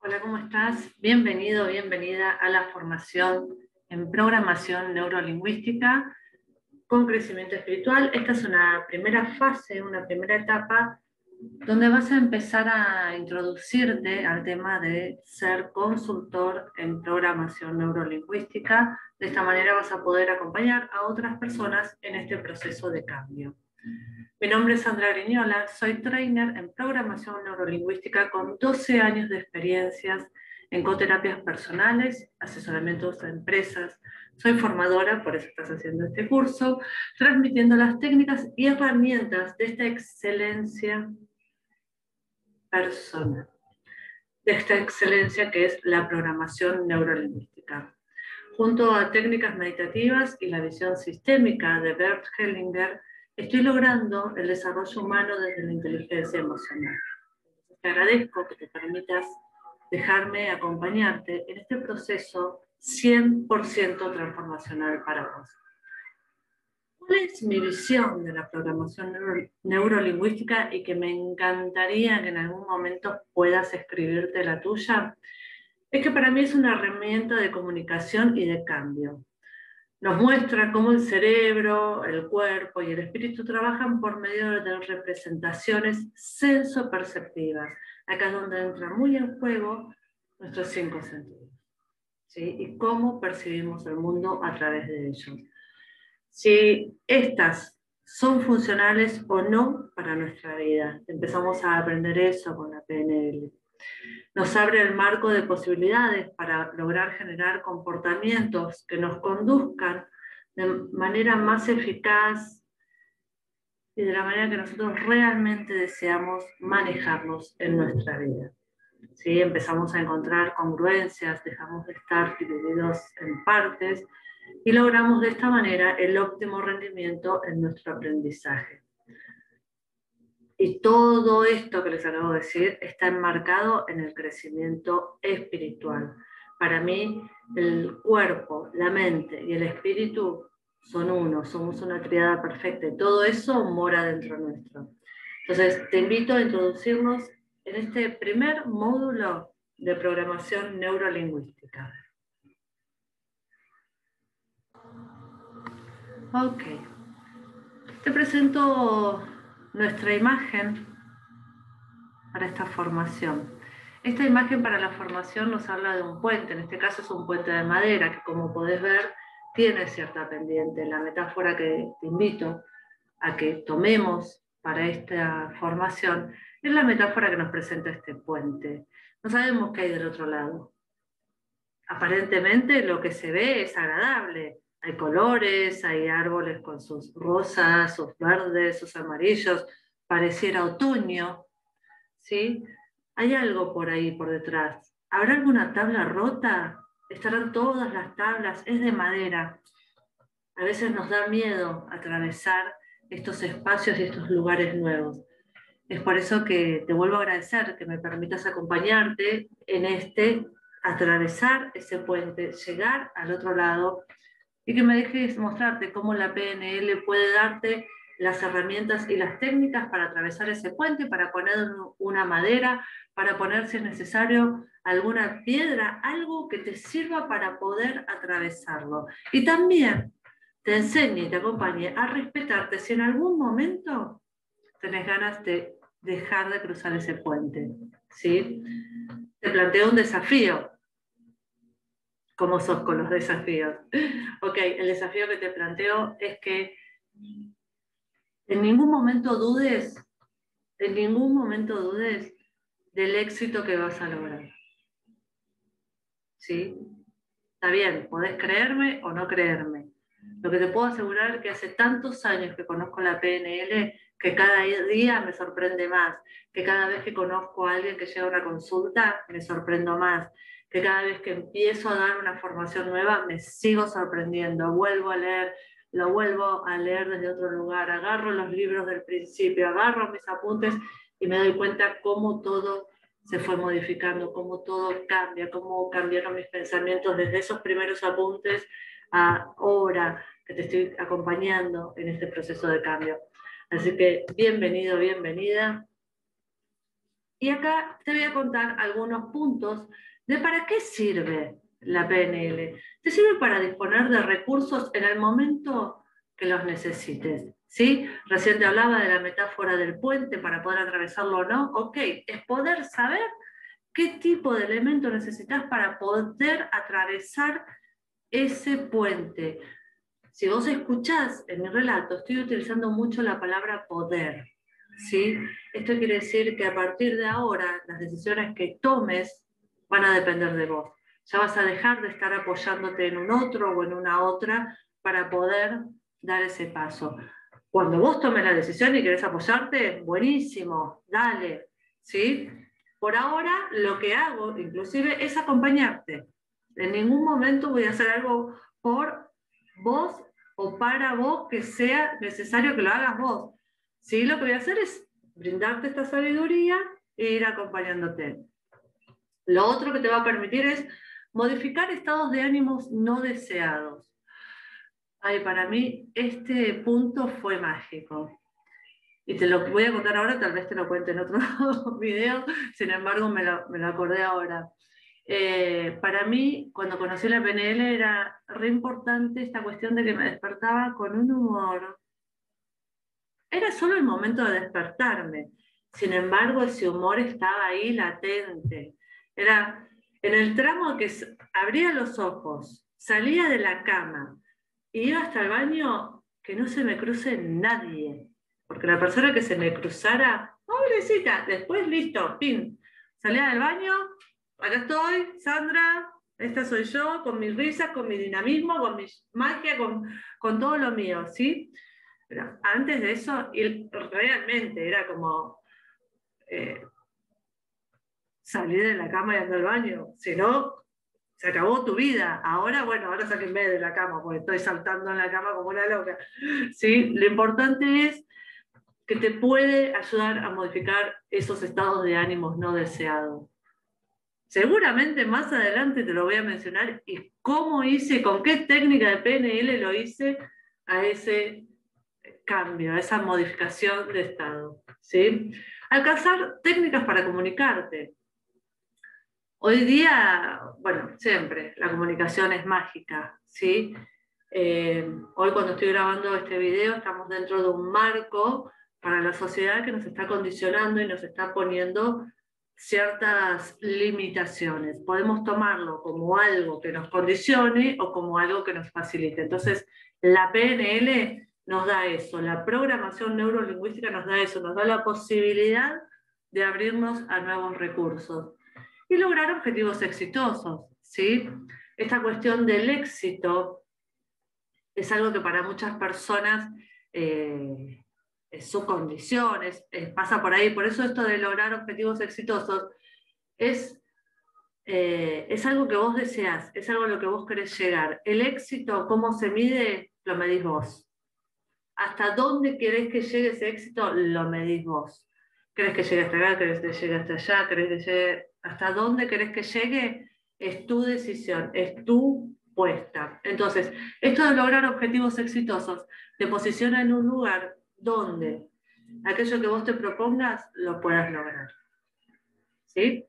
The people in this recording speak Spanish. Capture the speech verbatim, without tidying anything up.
Hola, ¿cómo estás? Bienvenido, bienvenida a la formación en programación neurolingüística con crecimiento espiritual. Esta es una primera fase, una primera etapa donde vas a empezar a introducirte al tema de ser consultor en programación neurolingüística. De esta manera vas a poder acompañar a otras personas en este proceso de cambio. Mi nombre es Sandra Griñola, soy trainer en programación neurolingüística con doce años de experiencias en coterapias personales, asesoramientos a empresas. Soy formadora, por eso estás haciendo este curso, transmitiendo las técnicas y herramientas de esta excelencia personal, de esta excelencia que es la programación neurolingüística. Junto a técnicas meditativas y la visión sistémica de Bert Hellinger, estoy logrando el desarrollo humano desde la inteligencia emocional. Te agradezco que te permitas dejarme acompañarte en este proceso cien por ciento transformacional para vos. ¿Cuál es mi visión de la programación neuro neurolingüística y que me encantaría que en algún momento puedas escribirte la tuya? Es que para mí es una herramienta de comunicación y de cambio. Nos muestra cómo el cerebro, el cuerpo y el espíritu trabajan por medio de representaciones sensoperceptivas. Acá es donde entra muy en juego nuestros cinco sentidos, ¿sí? Y cómo percibimos el mundo a través de ellos. Si estas son funcionales o no para nuestra vida. Empezamos a aprender eso con la P N L. Nos abre el marco de posibilidades para lograr generar comportamientos que nos conduzcan de manera más eficaz y de la manera que nosotros realmente deseamos manejarnos en nuestra vida. ¿Sí? Empezamos a encontrar congruencias, dejamos de estar divididos en partes y logramos de esta manera el óptimo rendimiento en nuestro aprendizaje. Y todo esto que les acabo de decir está enmarcado en el crecimiento espiritual. Para mí, el cuerpo, la mente y el espíritu son uno, somos una triada perfecta y todo eso mora dentro nuestro. Entonces, te invito a introducirnos en este primer módulo de programación neurolingüística. Ok. Te presento nuestra imagen para esta formación. Esta imagen para la formación nos habla de un puente, en este caso es un puente de madera, que como podés ver tiene cierta pendiente. La metáfora que te invito a que tomemos para esta formación es la metáfora que nos presenta este puente. No sabemos qué hay del otro lado. Aparentemente lo que se ve es agradable. Hay colores, hay árboles con sus rosas, sus verdes, sus amarillos, pareciera otoño, ¿sí? Hay algo por ahí, por detrás. ¿Habrá alguna tabla rota? ¿Estarán todas las tablas? Es de madera. A veces nos da miedo atravesar estos espacios y estos lugares nuevos. Es por eso que te vuelvo a agradecer que me permitas acompañarte en este, atravesar ese puente, llegar al otro lado y que me dejes mostrarte cómo la P N L puede darte las herramientas y las técnicas para atravesar ese puente, para poner una madera, para poner, si es necesario, alguna piedra, algo que te sirva para poder atravesarlo. Y también te enseñe y te acompañe a respetarte si en algún momento tenés ganas de dejar de cruzar ese puente, ¿sí? Te planteo un desafío. ¿Cómo sos con los desafíos? Ok, el desafío que te planteo es que en ningún momento dudes, en ningún momento dudes del éxito que vas a lograr. ¿Sí? Está bien, podés creerme o no creerme. Lo que te puedo asegurar es que hace tantos años que conozco la P N L que cada día me sorprende más, que cada vez que conozco a alguien que llega a una consulta me sorprendo más, que cada vez que empiezo a dar una formación nueva me sigo sorprendiendo, vuelvo a leer, lo vuelvo a leer desde otro lugar, agarro los libros del principio, agarro mis apuntes y me doy cuenta cómo todo se fue modificando, cómo todo cambia, cómo cambiaron mis pensamientos desde esos primeros apuntes a ahora que te estoy acompañando en este proceso de cambio. Así que bienvenido, bienvenida. Y acá te voy a contar algunos puntos de para qué sirve la P N L. Te sirve para disponer de recursos en el momento que los necesites, ¿sí? Recién te hablaba de la metáfora del puente para poder atravesarlo o no. Ok, es poder saber qué tipo de elemento necesitas para poder atravesar ese puente. Si vos escuchás en mi relato, estoy utilizando mucho la palabra poder, ¿sí? Esto quiere decir que a partir de ahora las decisiones que tomes van a depender de vos. Ya vas a dejar de estar apoyándote en un otro o en una otra para poder dar ese paso. Cuando vos tomes la decisión y querés apoyarte, buenísimo, dale, ¿sí? Por ahora lo que hago, inclusive, es acompañarte. En ningún momento voy a hacer algo por vos o para vos que sea necesario que lo hagas vos. Sí, lo que voy a hacer es brindarte esta sabiduría e ir acompañándote. Lo otro que te va a permitir es modificar estados de ánimos no deseados. Ay, para mí este punto fue mágico. Y te lo voy a contar ahora, tal vez te lo cuente en otro video, sin embargo me lo, me lo acordé ahora. Eh, para mí, cuando conocí la P N L, era re importante esta cuestión de que me despertaba con un humor. Era solo el momento de despertarme. Sin embargo, ese humor estaba ahí latente. Era en el tramo que abría los ojos, salía de la cama y iba hasta el baño, que no se me cruce nadie. Porque la persona que se me cruzara, pobrecita, después listo, pin. Salía del baño, acá estoy, Sandra, esta soy yo, con mis risas, con mi dinamismo, con mi magia, con, con todo lo mío, ¿sí? Pero antes de eso, realmente era como eh, salir de la cama y andar al baño. Si no, se acabó tu vida. Ahora, bueno, ahora sáquenme de la cama, porque estoy saltando en la cama como una loca. ¿Sí? Lo importante es que te puede ayudar a modificar esos estados de ánimos no deseados. Seguramente más adelante te lo voy a mencionar y cómo hice, con qué técnica de P N L lo hice a ese cambio, a esa modificación de estado, ¿sí? Alcanzar técnicas para comunicarte. Hoy día, bueno, siempre la comunicación es mágica, ¿sí? Eh, hoy cuando estoy grabando este video estamos dentro de un marco para la sociedad que nos está condicionando y nos está poniendo ciertas limitaciones. Podemos tomarlo como algo que nos condicione o como algo que nos facilite. Entonces, la P N L nos da eso, la programación neurolingüística nos da eso, nos da la posibilidad de abrirnos a nuevos recursos y lograr objetivos exitosos, ¿sí? Esta cuestión del éxito es algo que para muchas personas eh, es su condición, es, es, pasa por ahí. Por eso esto de lograr objetivos exitosos es, eh, es algo que vos deseás, es algo a lo que vos querés llegar. El éxito, ¿cómo se mide? Lo medís vos. ¿Hasta dónde querés que llegue ese éxito? Lo medís vos. ¿Querés que llegue hasta acá? ¿Querés que llegue hasta allá? ¿Querés que llegue hasta dónde querés que llegue? Es tu decisión, es tu puesta. Entonces, esto de lograr objetivos exitosos te posiciona en un lugar donde aquello que vos te propongas lo puedas lograr. ¿Sí?